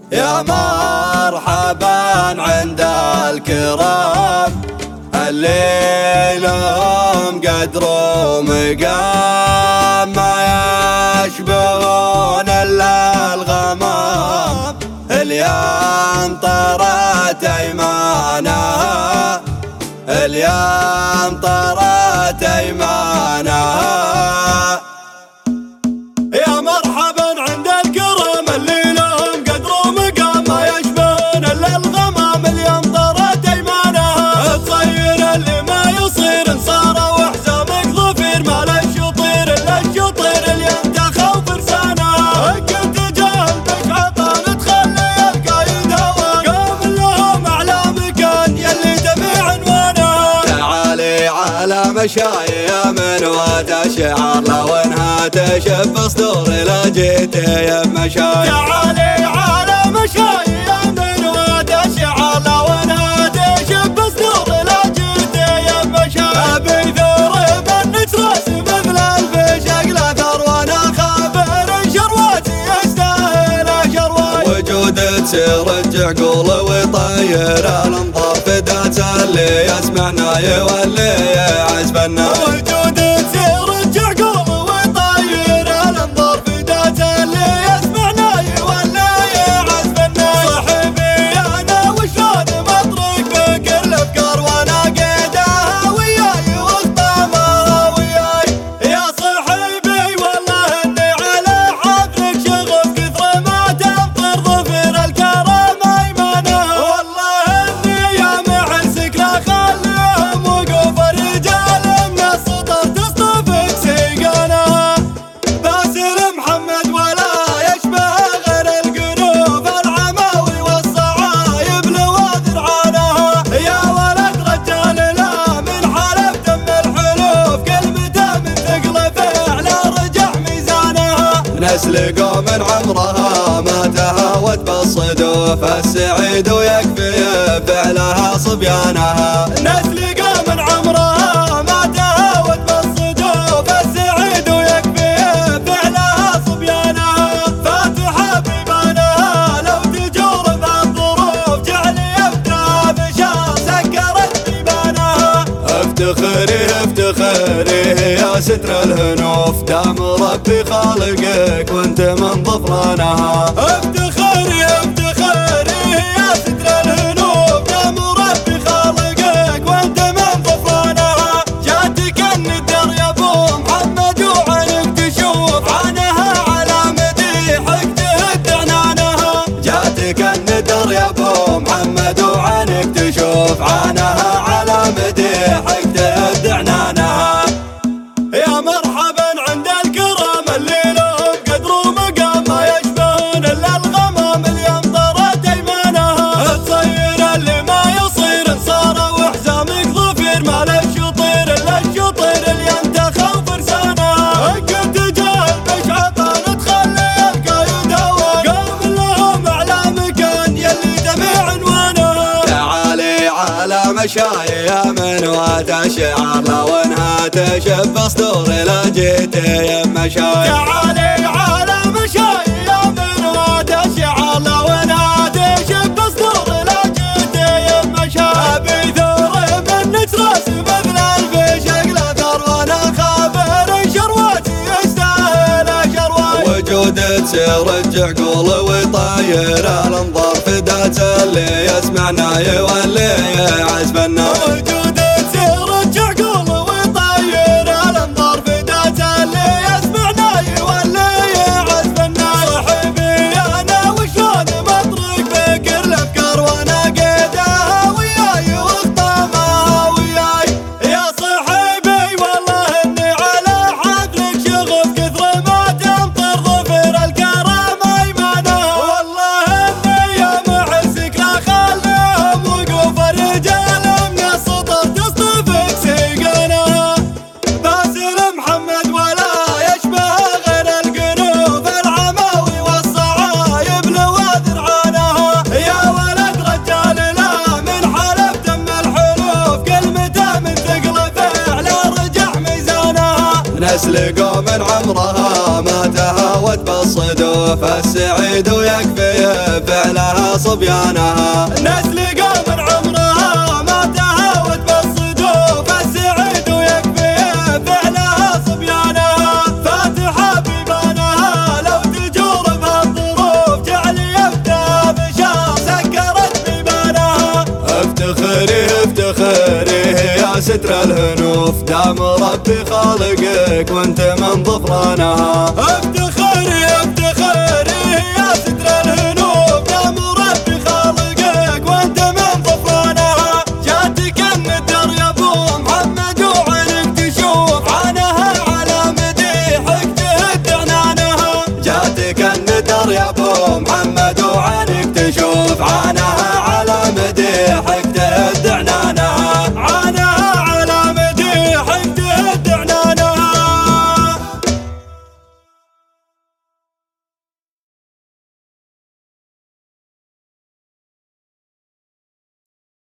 يا مرحبا عند الكرام اللي لهم قدر ومقام ما يشبهون إلا الغمام. اليوم طرت أيمانها، اليوم طرت أيمانها. يا مرحبا عند الكرام اللي لهم قدر ومقام ما يشبهون إلا الغمام. اليوم طرت أيمانها، تصير اللي ما يصير انصار وحزامك ظفير. ما لا يشطير إلا الشطير اليوم تخاف فرسانها. كنت جاهل بك عطان تخلي القايد هوا، قام لهم أعلى مكان يلي تبي عنوانها. تعالي على مشايا من وتشعر لو انها تشب صدوري لا جيتي يا مشاي. تعالي على مشايا من وتشعر لو انها تشب صدوري لا جيتي يا مشاي. ابي ثور من نتراس مثل الفشق لا ثرونا خابر شرواتي يستاهل شرواتي. وجود تسير الجعقول ويطير الانظار فدات اللي يسمعنا يولي عزفنا. وجود تسير الجعقول ويطير الانظار فدات اللي يسمعنا يولي عزفنا. صاحبي انا وشلون مطرق بكل الافكار وانا قيدها وياي واخطامها وياي. يا صاحبي والله اني على حفلك شغف كثر ما تمطر ظفر الكرم ايمانه. والله اني يا معزك لا خليهم وقوف الرجال من السطر تصطفك سيقانها. باسل محمد ولا يشبه غير القلوب العماوي والصعايب لواذر عانها. يا ولد رجال لا من حلف دم الحلوف كلمته من ثقل فعله رجع ميزانها. نسل قوم عمرها ما تهاوت بالصدوف السعيد ويكفي فعلها صبيانها. نسل قوم عمرها ما تهاوت بالصدوف السعيد ويكفي فعلها صبيانها. فاتحة بيبانها لو تجور بالظروف جعلي ابدا بشار سكرت بيبانها. افتخري افتخري يا ستر الهنوف دام ربي خالقك وانت من ظفرانها. افتخري افتخري يا ستر الهنوف دام ربي خالقك وانت من ظفرانها. جاتك الندر يا ابو محمد وعنك تشوف عنها على مديحك تهد عنانها. جاتك الندر يا ابو محمد وعنك تشوف عنها على مديحك تهد عنانها. يا مرحبا عند الكرام اللي لهم قدر ومقام ما يشبهون الا الغمام. اليوم طرت ايمانها، تصير اللي ما يصير انصار وحزامك ظفير. ما لا يشطير الا الشطير اليوم تخاف فرسانها. كنت جاهل بش عطان تخلي القايد هوا، قام لهم اعلى مكان يلي تبي عنوانها. تعالي على مشايا من وتشعر لو انها تشب صدوري لا جيتي يا مشاي. تعالي على مشايا من وتشعر لو انها تشب صدوري لا جيتي يا مشاي. ابي ثور من نتراس مثل الفشق لا ثرونا خابر شرواتي يستاهل شرواتي. وجود تسير الجعقول ويطير الانظار فدات اللي يسمعنا يولي عزفنا. وجود تسير الجعقول ويطير الانظار فدات اللي يسمعنا يولي عزفنا. صاحبي انا وشلون مطرق بكل الافكار وانا قيدها وياي واخطامها وياي. يا صاحبي والله اني على حفلك شغف كثر ما تمطر ظفر الكرم ايمانها. والله اني يا معزك لا خليهم وقوف الرجال من السطر تهاوت بالصدوف السعيد ويكفي فعلها صبيانها. نسل قام عمرها ما تهاوت بالصدوف السعيد ويكفي فعلها صبيانها. فاتحة بيبانها لو تجور بهالظروف جعلي يبدأ بشار سكرت بيبانها. افتخري افتخري يا ستر الهنوف دام ربي خالقك وانت من ظفرانها.